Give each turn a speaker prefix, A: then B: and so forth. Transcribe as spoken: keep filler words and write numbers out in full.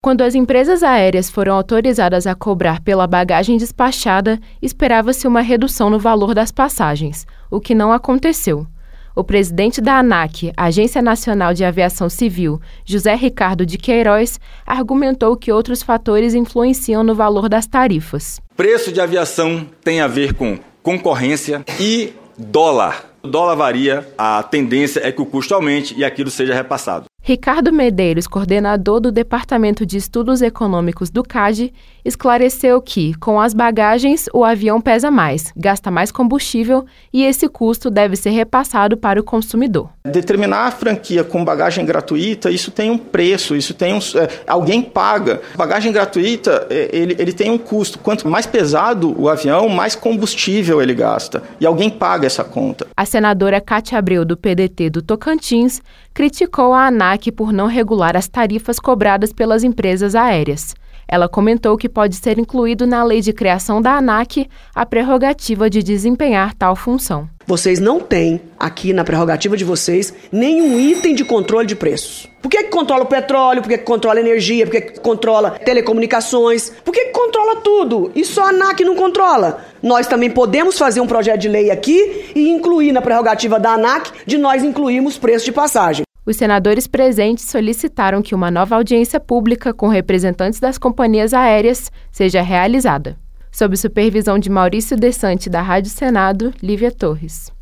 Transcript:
A: Quando as empresas aéreas foram autorizadas a cobrar pela bagagem despachada, esperava-se uma redução no valor das passagens, o que não aconteceu. O presidente da ANAC, Agência Nacional de Aviação Civil, José Ricardo de Queiroz, argumentou que outros fatores influenciam no valor das tarifas.
B: Preço de aviação tem a ver com concorrência e dólar. O dólar varia, a tendência é que o custo aumente e aquilo seja repassado.
A: Ricardo Medeiros, coordenador do Departamento de Estudos Econômicos do CAD, esclareceu que, com as bagagens, o avião pesa mais, gasta mais combustível e esse custo deve ser repassado para o consumidor.
C: Determinar a franquia com bagagem gratuita, isso tem um preço, isso tem um, é, alguém paga. Bagagem gratuita, é, ele, ele tem um custo. Quanto mais pesado o avião, mais combustível ele gasta. E alguém paga essa conta.
A: A senadora Cátia Abreu, do P D T do Tocantins, criticou a ANAC por não regular as tarifas cobradas pelas empresas aéreas. Ela comentou que pode ser incluído na lei de criação da ANAC a prerrogativa de desempenhar tal função.
D: Vocês não têm aqui na prerrogativa de vocês nenhum item de controle de preços. Por que que controla o petróleo? Por que que controla a energia? Por que que controla telecomunicações? Por que que controla tudo? E só a ANAC não controla. Nós também podemos fazer um projeto de lei aqui e incluir na prerrogativa da ANAC de nós incluirmos preço de passagem.
A: Os senadores presentes solicitaram que uma nova audiência pública com representantes das companhias aéreas seja realizada. Sob supervisão de Maurício Desante, da Rádio Senado, Lívia Torres.